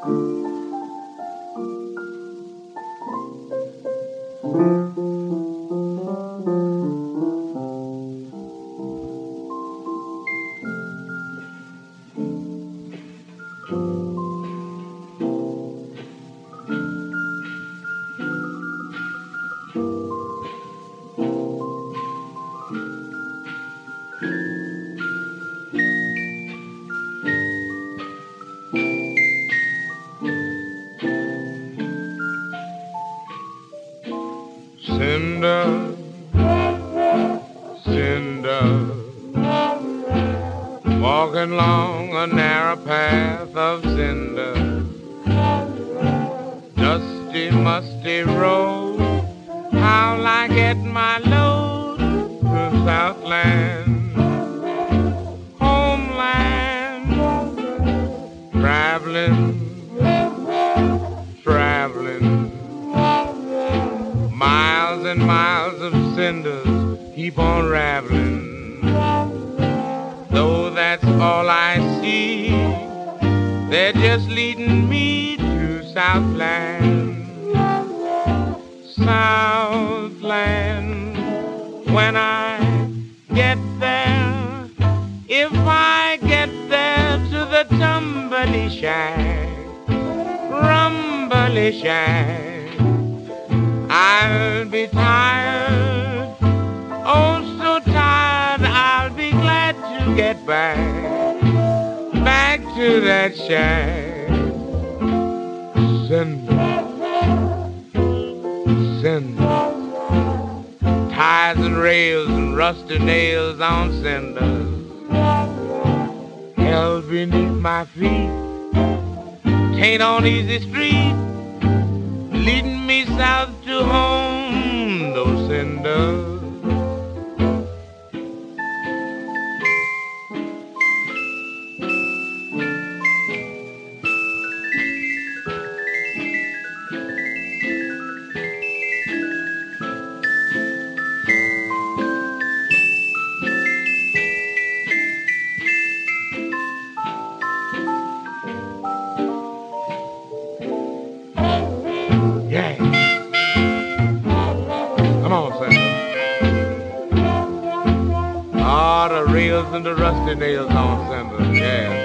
Cinder, cinder, walking along a narrow path of cinder, dusty, musty road. How'll I get my load to Southland, homeland, traveling, traveling. Miles and miles of cinders keep on raveling. Though that's all I see, they're just leading me to Southland. Southland, when I get there, if I get there to the tumbly shack, rumbly shack, I'll be tired, oh so tired, I'll be glad to get back to that shack. Cinder, cinder, ties and rails and rusty nails on cinders, held beneath my feet, tain't on easy street, leading me south to home, those cinders. Yeah. Come on, Cinder. Ah, the rails and the rusty nails on Cinder, yeah.